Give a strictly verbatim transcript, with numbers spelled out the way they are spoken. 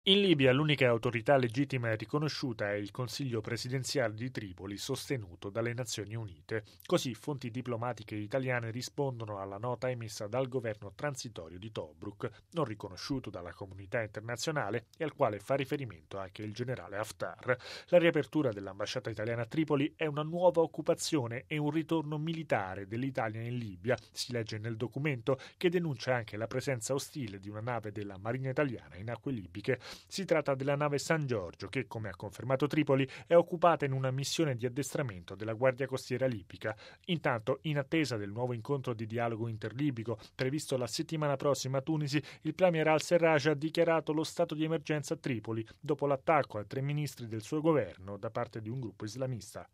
In Libia l'unica autorità legittima e riconosciuta è il Consiglio presidenziale di Tripoli sostenuto dalle Nazioni Unite. Così fonti diplomatiche italiane rispondono alla nota emessa dal governo transitorio di Tobruk, non riconosciuto dalla comunità internazionale e al quale fa riferimento anche il generale Haftar. La riapertura dell'ambasciata italiana a Tripoli è una nuova occupazione e un ritorno militare dell'Italia in Libia, si legge nel documento, che denuncia anche la presenza ostile di una nave della Marina italiana in acque libiche. Si tratta della nave San Giorgio che, come ha confermato Tripoli, è occupata in una missione di addestramento della Guardia Costiera libica. Intanto, in attesa del nuovo incontro di dialogo interlibico previsto la settimana prossima a Tunisi, il premier al-Serraj ha dichiarato lo stato di emergenza a Tripoli dopo l'attacco a tre ministri del suo governo da parte di un gruppo islamista.